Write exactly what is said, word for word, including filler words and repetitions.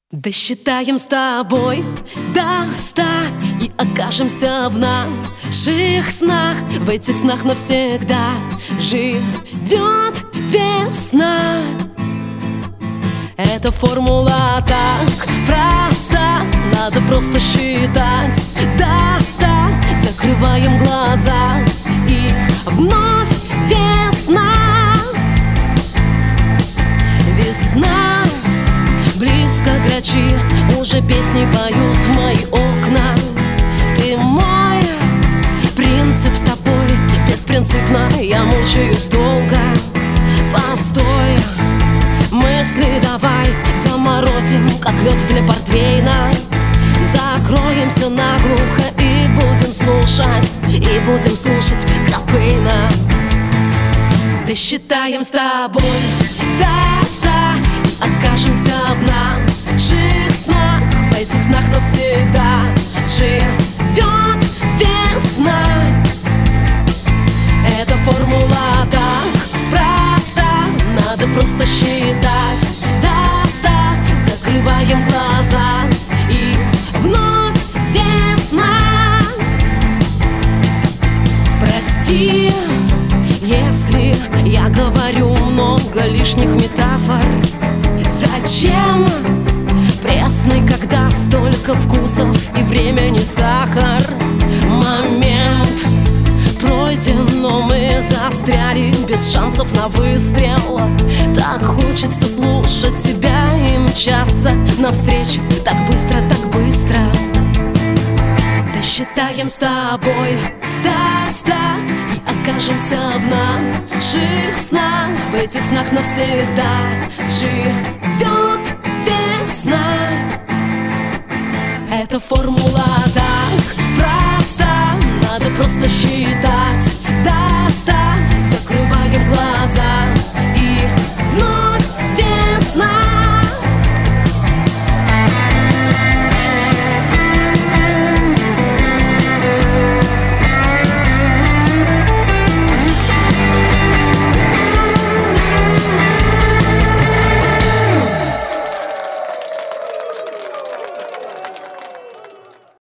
Досчитаем с тобой до ста и окажемся в наших снах. В этих снах навсегда живет весна. Эта формула так проста, надо просто считать до ста. Закрываем глаза и вновь весна. Весна близко, грачи уже песни поют в мои окна. Ты мой принцип, с тобой беспринципно я мучаюсь долго. Постой, мысли давай заморозим, как лед для портвейна. Закроемся наглухо и будем слушать, и будем слушать Копейна. Досчитаем с тобой до ста и окажемся в наших снах. В этих снах навсегда живет весна. Эта формула так проста, надо просто считать до ста. Закрываем глаза и вновь весна. Прости, если я говорю много лишних метафор. Зачем пресный, когда столько вкусов и время не сахар? Момент пройден, но мы застряли без шансов на выстрел. Так хочется слушать тебя и мчаться навстречу так быстро, так быстро. Досчитаем с тобой до ста и окажемся в наших снах. В этих снах навсегда живет весна. Эта формула так проста, надо просто считать